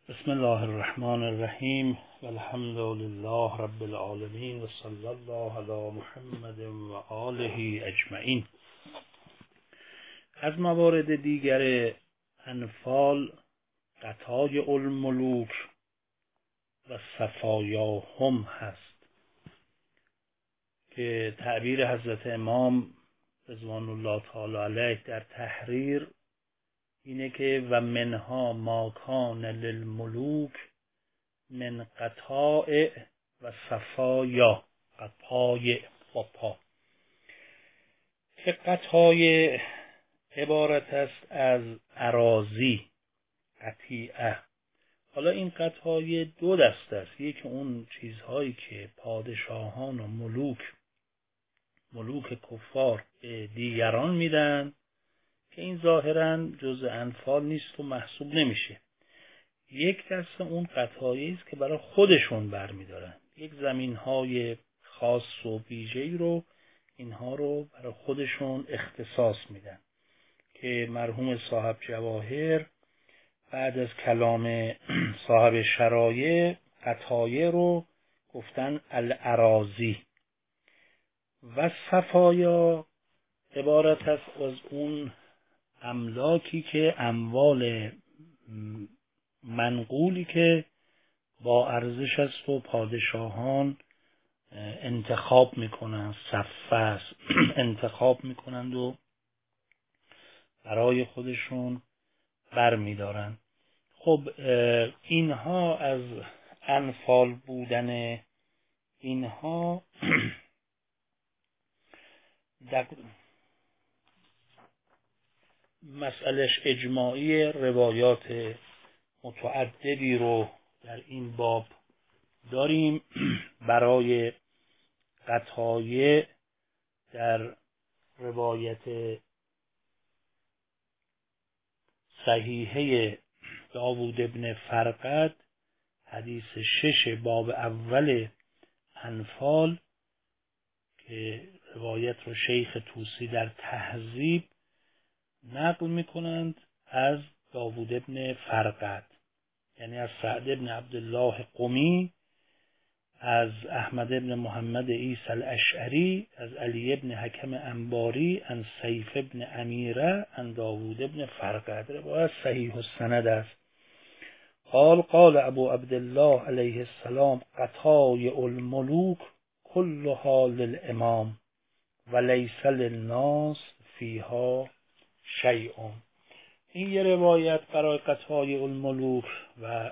بسم الله الرحمن الرحیم و الحمد لله رب العالمین و صلی الله علی محمد و آله اجمعین. از موارد دیگر انفال قطای الملوک و صفایاهم هست که تعبیر حضرت امام رضوان الله تعالی علیه در تحریر اینه که و منها ما کان للملوک من قطاع و صفایا، قطاع با پا، که قطاع عبارت است از اراضی، قطیعه. حالا این قطاع دو دسته است، یکی اون چیزهایی که پادشاهان و ملوک کفار به دیگران میدن که این ظاهراً جزء انفال نیست و محسوب نمیشه. یک دسته اون قطایعی است که برای خودشون برمیدارن، یک زمینهای خاص و ویژه‌ای رو اینها رو برای خودشون اختصاص میدن که مرحوم صاحب جواهر بعد از کلام صاحب شرایع قطایع رو گفتن الاراضی. و صفایا عبارت است از اون املاکی که اموال منقولی که با ارزش است و پادشاهان انتخاب میکنند، صفه انتخاب میکنند و برای خودشون برمیدارن. خب اینها از انفال بودن اینها مسئلهش اجماعی، روایات متعددی رو در این باب داریم. برای قطایع در روایت صحیحه داوود ابن فرقد حدیث 6 باب اول انفال که روایت رو شیخ طوسی در تهذیب نقل میکنند از داوود ابن فرقد، یعنی از سعد ابن عبدالله قمی، از احمد ابن محمد عیسی الاشعری، از علی ابن حکم انباری، عن سیف ابن امیره، عن داوود ابن فرقد. روایت صحیح السند است. قال ابو عبدالله علیه السلام قطایع الملوک كلها للامام وليس للناس فيها شیء. این یه روایت برای قطایع الملوک. و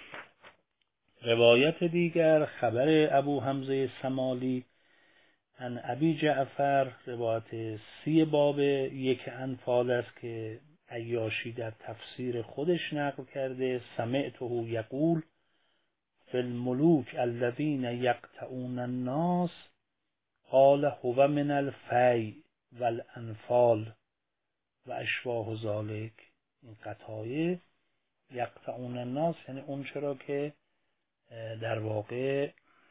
روایت دیگر خبر ابو حمزه سمالی عن ابی جعفر، روایت 30 باب 1 انفال است که عیاشی در تفسیر خودش نقل کرده. سمعته یقول فی الملوک الذین یقطعون الناس قال هو من الفی والانفال و اشباه ذالک. این قطایع یقطعون الناس یعنی اون چرا که در واقع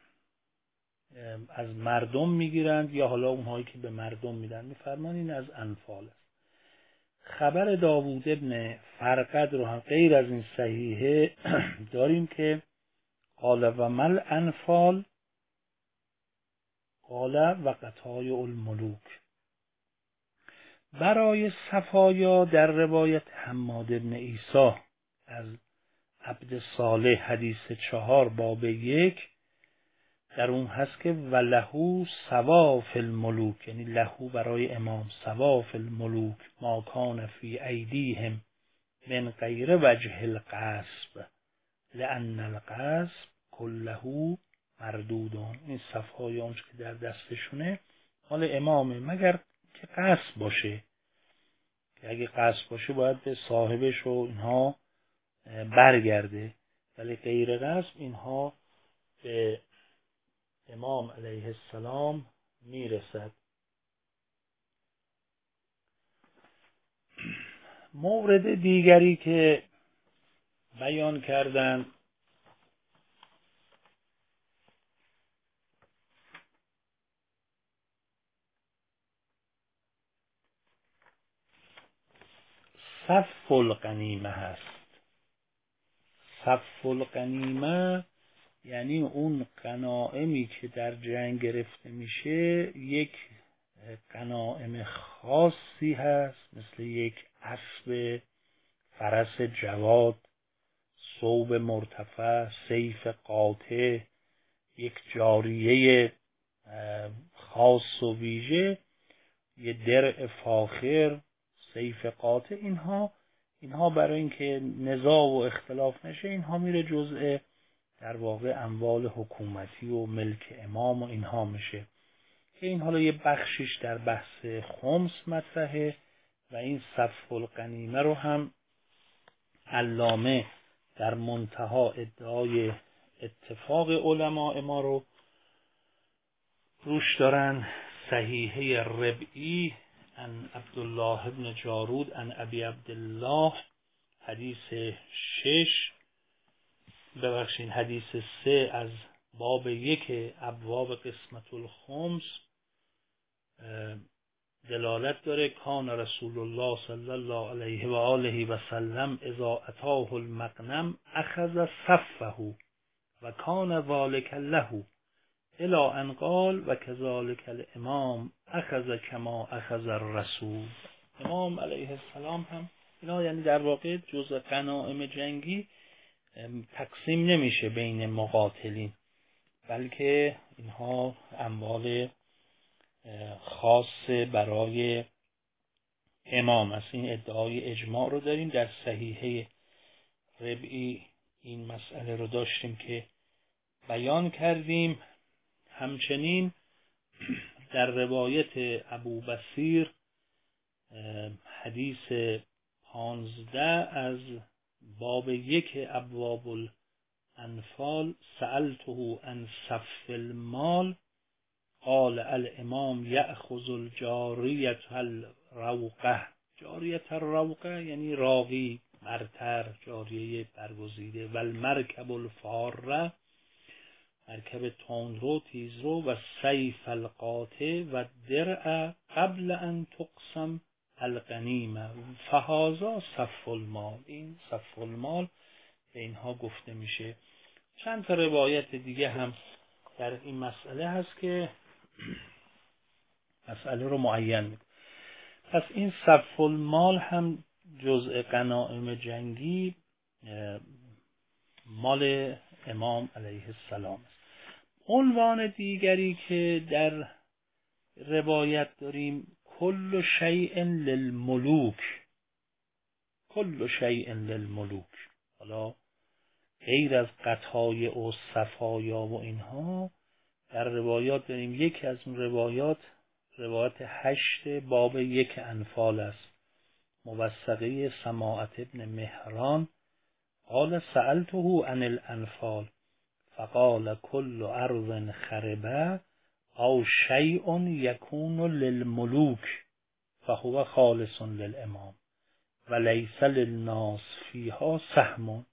از مردم میگیرند یا حالا اونهایی که به مردم میدن. میفرمان این از انفال است. خبر داوود ابن فرقد رو هم غیر از این صحیحه داریم که قال و مل انفال قال و قطایع الملوک. برای صفایا در روایت حماد ابن عیسی از عبد صالح حدیث 4 باب 1 در اون هست که ولهو سواف الملوک، یعنی لهو برای امام، سواف الملوک ما کان فی ایدیهم من غیر وجه القصب لان القصب کله مردودون. این صفای اونچه که در دستشونه مال امامه مگر که قصب باشه، که اگه قصب باشه باید به صاحبش و اینها برگرده، ولی غیر قصب اینها به امام علیه السلام میرسد. مورد دیگری که بیان کردند صف الغنیمه هست. صف الغنیمه یعنی اون غنایمی که در جنگ گرفته میشه یک غنایم خاصی هست، مثل یک اسب، فرس جواد، ثوب مرتفع، سیف قاطع، یک جاریه خاص و ویژه، یه درع فاخر، سیف قاطع. اینها برای اینکه نزاع و اختلاف نشه، اینها میره جزء در واقع اموال حکومتی و ملک امام و اینها میشه، که این حالا یه بخشش در بحث خمس مطرحه و این صف الغنیمه رو هم علامه در منتها ادعای اتفاق علماء ما رو روش دارن. صحیحه ربعی عن عبدالله ابن جارود عن ابی عبدالله، حدیث 3 از باب 1 ابواب قسمت الخمس دلالت داره. کان رسول الله صلی الله علیه و آله و سلم اذا اتاه المغنم اخذ صفه و کان ذلک له الی ان قال و کذلک الامام اخذ کما اخذ الرسول. امام علیه السلام هم اینا یعنی در واقع جزء غنایم جنگی تقسیم نمیشه بین مقاتلین، بلکه اینها اموال خاص برای امام است. این ادعای اجماع رو داریم. در صحیحه ربعی این مسئله رو داشتیم که بیان کردیم. همچنین در روایت ابو بصیر حدیث 15 از باب 1 ابواب الانفال سألته عن صف المال قال الامام یأخذ الجاریة الروقه. جاریة الروقه یعنی راقی، برتر، جاریه برگزیده. و المرکب الفاره، مرکب تندرو تیزرو. و سیف القاطع و درع قبل ان تقسم الغنیمه فهذا صف المال. این صف المال به اینها گفته میشه. چند تا روایت دیگه هم در این مسئله هست که مسئله رو معین میکنه. پس این صف المال هم جزء غنایم جنگی مال امام علیه السلام است. عنوان دیگری که در روایت داریم کل شیء للملوک. کل شیء للملوک. حالا غیر از قطایع و صفایا و اینها در روایات داریم. یکی از اون روایت 8 باب 1 انفال است. موثقه سماعت ابن مهران قال سألته عن الانفال فقال كل ارض خربه او شیء یکون للملوک فهو خالص للامام و لیس للناس فیها سهم.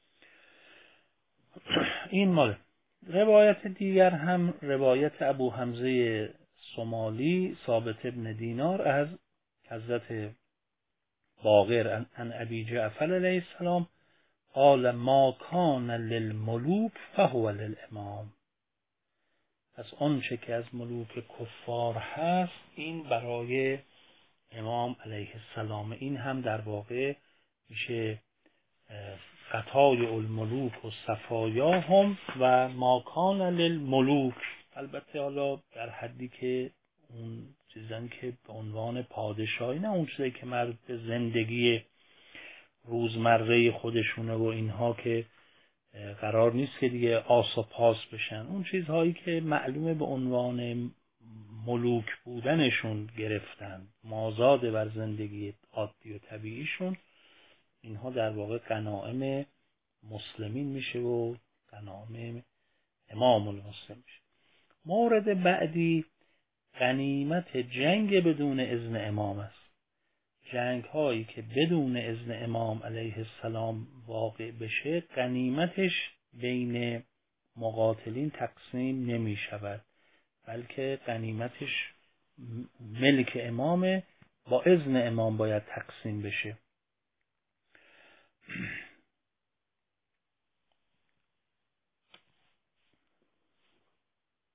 این مال. روایت دیگر هم روایت ابو حمزه سمالی ثابت ابن دینار از حضرت باقر عن ابی جعفر علیه السلام قال ما کان للملوک فهو للامام. پس آنچه که از ملوک کفار هست این برای امام علیه السلام. این هم در واقع میشه قطای الملوک و صفایاهم و ما کان للملوک. البته حالا در حدی که اون چیزن که به عنوان پادشاهی، نه اون چیزی که مربوط به زندگی روزمره خودشونه و اینها که قرار نیست که دیگه آس و پاس بشن. اون چیزهایی که معلومه به عنوان ملوک بودنشون گرفتن، مازاد بر زندگی عادی و طبیعیشون، اینها در واقع غنایم مسلمین میشه و غنایم امام المسلم میشه. مورد بعدی غنیمت جنگ بدون اذن امام است. جنگ هایی که بدون اذن امام علیه السلام واقع بشه غنیمتش بین مقاتلین تقسیم نمی شود، بلکه غنیمتش ملک امامه، با اذن امام باید تقسیم بشه.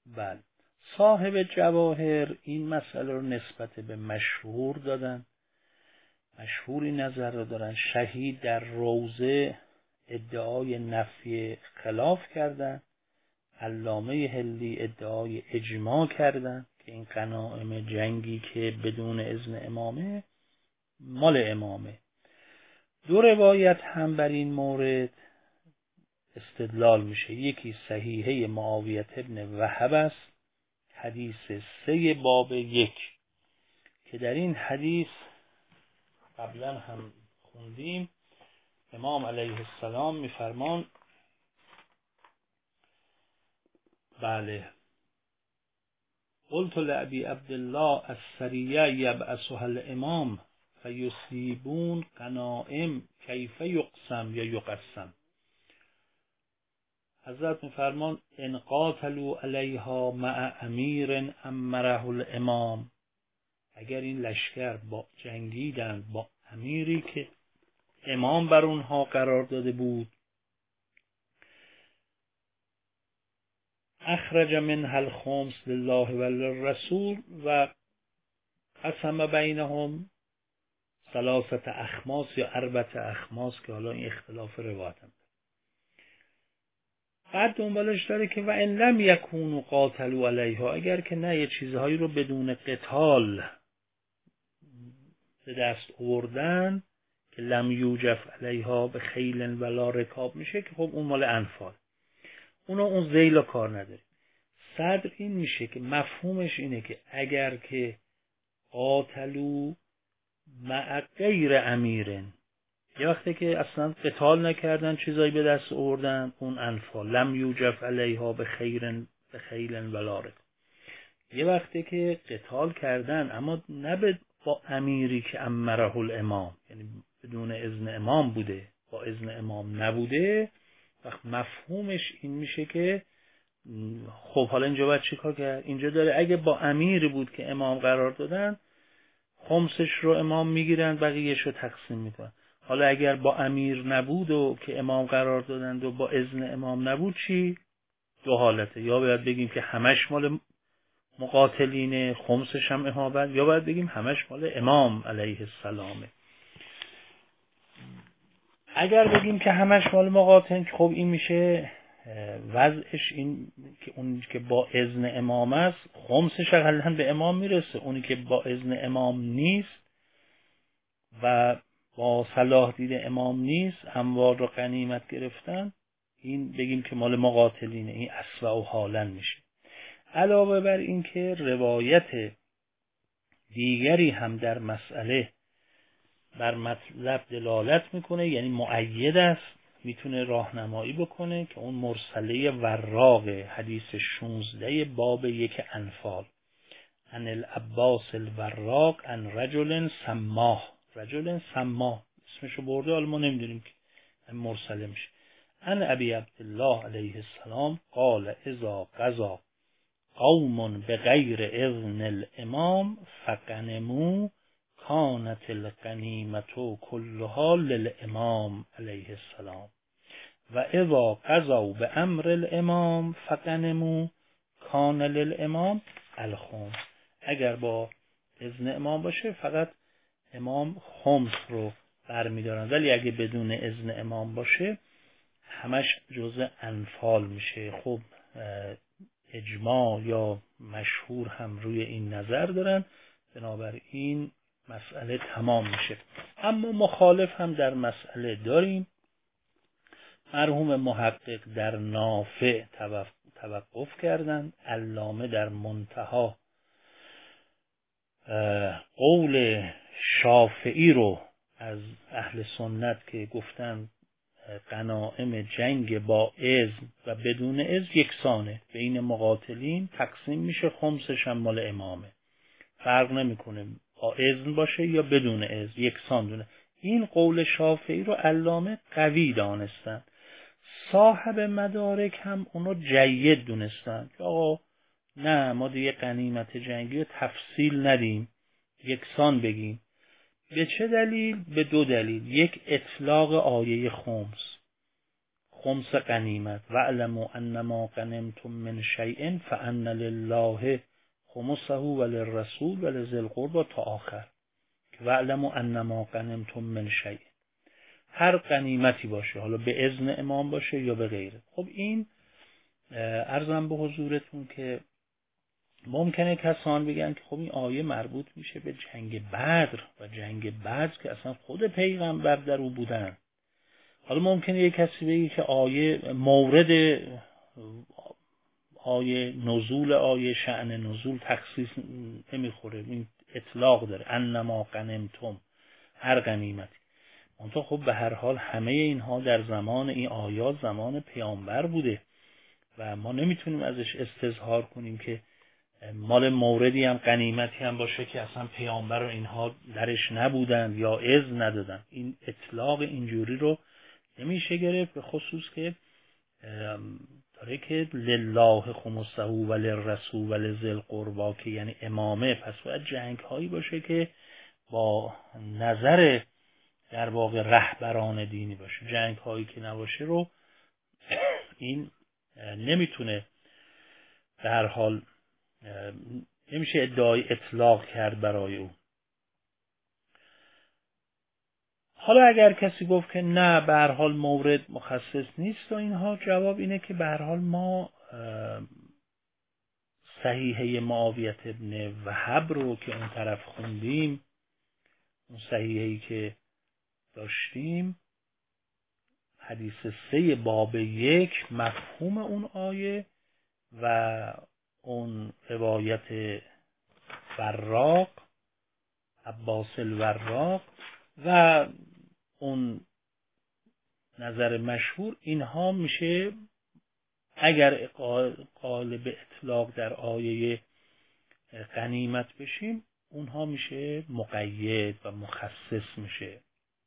بله. صاحب جواهر این مسئله رو نسبت به مشهور دادن، مشهوری نظر رو دارن. شهید در روضه ادعای نفی خلاف کردن، علامه حلی ادعای اجماع کردن که این غنایم جنگی که بدون اذن امامه مال امامه. دو روایت هم بر این مورد استدلال میشه. یکی صحیحه معاویه ابن وهب است، حدیث 3 باب 1 که در این حدیث قبلا هم خوندیم. امام علیه السلام میفرمان بله قلت لأبی عبدالله السریه یبعثها الامام فیصیبون غنائم کیف یقسم یا یقسم. حضرت میفرمان ان قاتلوا علیها مع امیر امره الامام، اگر این لشکر با جنگیدن با امیری که امام بر اونها قرار داده بود، اخرج منها الخمس لله وللرسول و قسم بینهم 3 اخماس یا 4 اخماس که حالا این اختلاف روایت هم. بعد دنبالش داره که و ان لم یکونوا قاتلوا علیها، اگر که نه یه چیزهایی رو بدون قتال به دست آوردن که لم یوجف علیها به خیل ولا رکاب میشه که خب اون مال انفال، اون ذیل و کار نداره. صدر این میشه که مفهومش اینه که اگر که قاتلوا مع غیر امیرن، یه وقتی که اصلا قتال نکردن چیزایی به دست آوردن اون انفال، لم یوجف علیها به خیل ولا رکاب. یه وقتی که قتال کردن اما نه با امیری که امره الامام، یعنی بدون اذن امام بوده، با اذن امام نبوده، وقت مفهومش این میشه که خب حالا اینجا باید چی کار کرد؟ اینجا داره اگه با امیری بود که امام قرار دادن خمسش رو امام میگیرن بقیهش رو تقسیم میکنن. حالا اگر با امیر نبود و که امام قرار دادند و با اذن امام نبود چی؟ 2 حالته، یا باید بگیم که همش مال مقاتلین خمسش هم امام، یا باید بگیم همش مال امام علیه السلامه. اگر بگیم که همش مال مقاتلین خب این میشه وضعش این که اون که با اذن امام است خمسش اقلا به امام میرسه، اونی که با اذن امام نیست و با صلاح دید امام نیست اموال رو غنیمت گرفتن، این بگیم که مال مقاتلینه، این اسوأ و حالا میشه. علاوه بر این که روایت دیگری هم در مسئله بر مطلب دلالت میکنه، یعنی مؤید است، میتونه راهنمایی بکنه، که اون مرسله وراق حدیث 16 باب 1 انفال عن العباس الوراق عن رجل سماه، رجل سماه اسمشو برده، حالا ما نمیدونیم که مرسله میشه. عن ابی عبدالله علیه السلام قال اذا قضا قوم بغیر اذن الامام فغنموا کانت الغنیمة کلها للامام علیه السلام و اذا قضوا بامر الامام فغنموا کان للامام الخمس. اگر با اذن امام باشه فقط امام خمس رو برمیدارن، ولی اگه بدون اذن امام باشه همش جزء انفال میشه. خب اجماع یا مشهور هم روی این نظر دارن، بنابراین مسئله تمام میشه. اما مخالف هم در مسئله داریم. مرحوم محقق در نافع توقف کردن، علامه در منتها قول شافعی رو از اهل سنت که گفتن غنایم جنگ با اذن و بدون اذن یکسانه بین مقاتلین، تقسیم میشه، خمسش هم مال امامه، فرق نمیکنه با اذن باشه یا بدون اذن، یکسان دونه. این قول شافعی رو علامه قوی دانستن. صاحب مدارک هم اونو جید دونستن که آقا نه، ما دیگه غنیمت جنگی رو تفصیل ندیم، یکسان بگیم. به چه دلیل؟ به 2 دلیل. یک، اطلاق آیه خمس. خمس غنیمت و اعلموا انما غنمتم من شیء فان لله خمسه وللرسول ولذی القربى تا آخر. و اعلموا انما غنمتم من شیء، هر غنیمتی باشه، حالا به اذن امام باشه یا به غیره. خب این عرضم به حضورتون که ممکنه کسان بگن که خب این آیه مربوط میشه به جنگ بدر و جنگ بدر که اصلا خود پیغمبر در او بودن. حالا ممکنه یک کسی بگه که آیه مورد آیه نزول، آیه شأن نزول تخصیص نمیخوره، این اطلاق داره، انما غنمتم، هر غنیمتی. منتها خب به هر حال همه اینها در زمان این آیات زمان پیامبر بوده و ما نمیتونیم ازش استظهار کنیم که مال موردی هم غنیمتی هم باشه که اصلا پیامبر و اینها درش نبودن یا اذن ندادن. این اطلاق اینجوری رو نمیشه گرفت، به خصوص که داره که لله خمسه و للرسول و لذی القربی که یعنی امامه، پس باید جنگ هایی باشه که با نظر در واقع رهبران دینی باشه. جنگ هایی که نباشه رو این نمیتونه، در حال نمیشه ادعای اطلاق کرد برای او. حالا اگر کسی گفت که نه به هر حال مورد مخصص نیست و اینها، جواب اینه که به هر حال ما صحیحه معاویه ابن وهب رو که اون طرف خوندیم، اون صحیحه‌ای که داشتیم حدیث 3 باب 1 مفهوم اون آیه و اون روایت وراق عباس الوراق و اون نظر مشهور، اینها میشه اگر قائل به اطلاق در آیه غنیمت بشیم، اونها میشه مقید و مخصص میشه.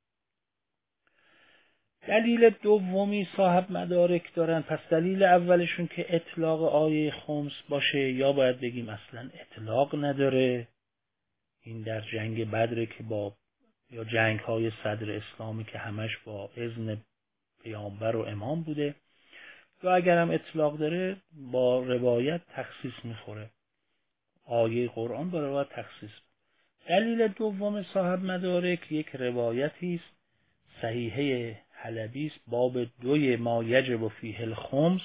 دلیل دومی صاحب مدارک دارن. پس دلیل اولشون که اطلاق آیه خمس باشه، یا باید بگیم اصلا اطلاق نداره، این در جنگ بدر که با یا جنگ های صدر اسلامی که همش با اذن پیامبر و امام بوده، یا اگر هم اطلاق داره با روایت تخصیص میخوره، آیه قرآن با روایت تخصیص. دلیل دوم صاحب مدارک یک روایتی است صحیحه حلبی است، باب 2 ما یجب فیه الخمس،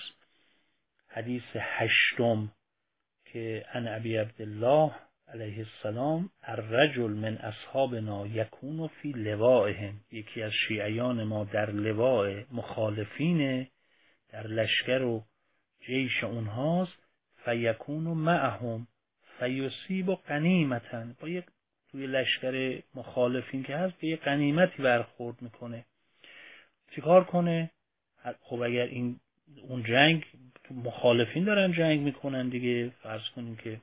حدیث 8 که عن ابی عبدالله علیه السلام الرجل من اصحابنا یکون فی لوائهم، یکی از شیعیان ما در لواء مخالفین در لشکر و جیش اونهاست، فیکون معهم فیصیب غنیمتا، با یک توی لشکر مخالفین که هست به یک غنیمتی برخورد میکنه. چیکار کنه؟ خب اگر این اون جنگ مخالفین دارن جنگ میکنن دیگه، فرض کنیم که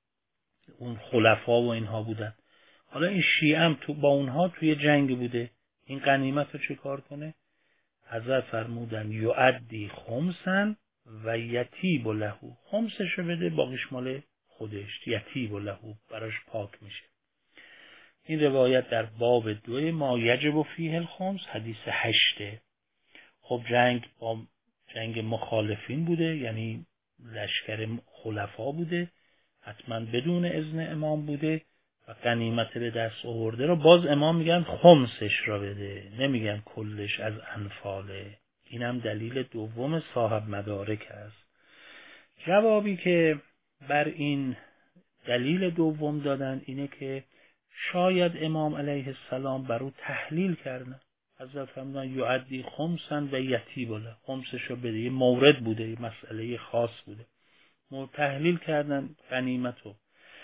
اون خلفا و اینها بودن، حالا این شیعه هم با اونها توی جنگ بوده، این غنیمت رو چیکار کنه؟ حضرت فرمودن یعدی خمسن و یتیب له، خمسش رو بده، باقیش مال خودش، یتیب له، براش پاک میشه. این روایت در باب 2 ما یجب فیه الخمس حدیث 8. خب جنگ با جنگ مخالفین بوده، یعنی لشکر خلفا بوده، حتما بدون اذن امام بوده و غنیمت به دست آورده رو باز امام میگن خمسش را بده، نمیگن کلش از انفاله. این هم دلیل دوم صاحب مدارک است. جوابی که بر این دلیل دوم دادن اینه که شاید امام علیه السلام بر او تحلیل کردن، حضرت فرمودن یعدی خمسن و یتیب له، خمسش رو بده، یه مورد بوده، یه مسئله خاص بوده، تحلیل کردن غنیمتو.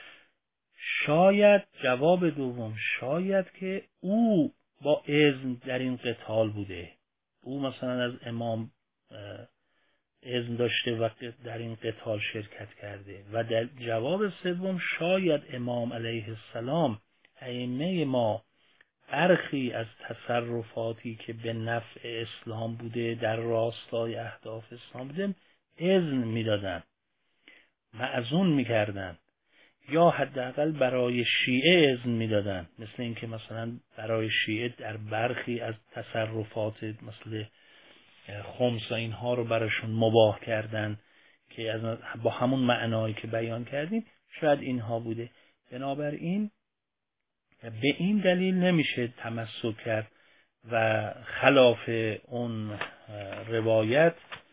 شاید جواب دوم، شاید که او با اذن در این قتال بوده، او مثلا از امام اذن داشته و در این قتال شرکت کرده. و در جواب سوم، شاید امام علیه السلام ائمه ما برخی از تصرفاتی که به نفع اسلام بوده در راستای اهداف اسلام بوده اذن میدادن، معزون میکردن، یا حداقل برای شیعه اذن میدادن، مثل اینکه مثلا برای شیعه در برخی از تصرفات مثل خمس و اینها رو براشون مباح کردن که با همون معنایی که بیان کردیم شاید اینها بوده. بنابراین به این دلیل نمیشه تمسک کرد و خلاف اون روایت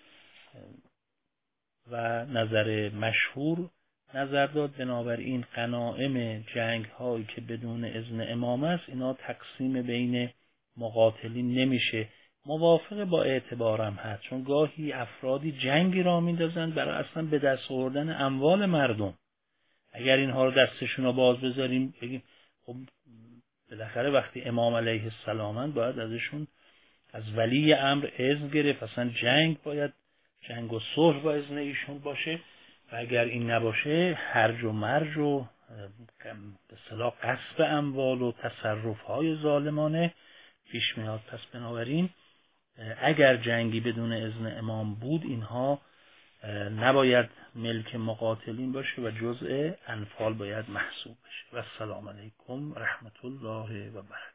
و نظر مشهور نظر داد. بنابراین غنایم جنگ هایی که بدون اذن امام است اینا تقسیم بین مقاتلین نمیشه. موافق با اعتبارم هست، چون گاهی افرادی جنگی را میندازند برای اصلا به دست آوردن اموال مردم. اگر اینها رو دستشون رو باز بذاریم بگیم خب بالاخره وقتی امام علیه السلام باید ازشون از ولی امر اذن گرفت، اصلا جنگ و صلح با اذن ایشون باشه و اگر این نباشه هرج و مرج و به اصطلاح غصب اموال و تصرف‌های ظالمانه پیش میاد. پس بنابراین اگر جنگی بدون اذن امام بود اینها نباید ملک مقاتلین باشه و جزء انفال باید محسوب بشه. و السلام علیکم رحمت الله و برکاته.